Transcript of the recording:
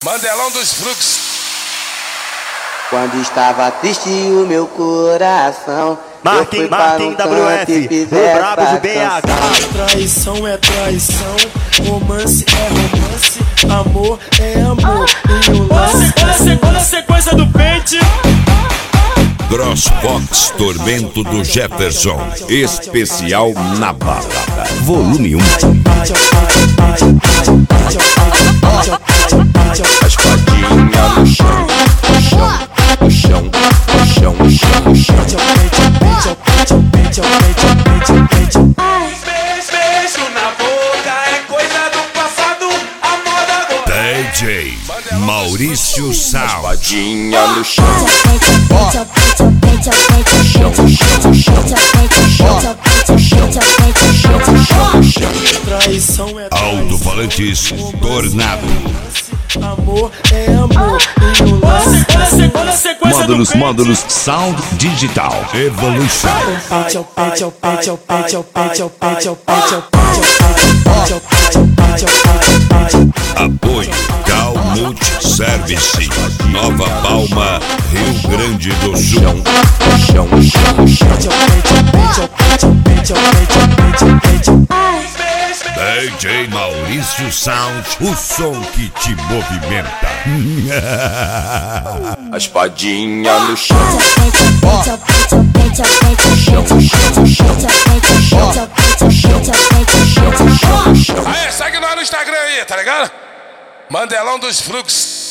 Mandelão dos Fluxos. Quando estava triste o meu coração, Marquem WF, o brabo de BH. Traição é traição, romance é romance, amor é amor. E o lance Olha a sequência do pente. Crossbox Tormento do Jefferson, especial na bala, volume 1. A espadinha no chão, no chão, no chão, no chão, no chão, no chão. Beijo na boca é coisa do passado, a moda agora. DJ Maurício Sound. Espadinha no chão. Traição é Alto Falantes Tornado. amor é amor. E o lance Olha a sequência do pente. Módulos Sound Digital Evolution. Apoio Cal Multi Service, Nova Palma, Rio Grande do Sul. Chão, chão, chão. DJ Maurício Sound, o som que te movimenta. A espadinha no chão. Aí, segue nós no Instagram aí, tá ligado? Mandelão dos Fluxos.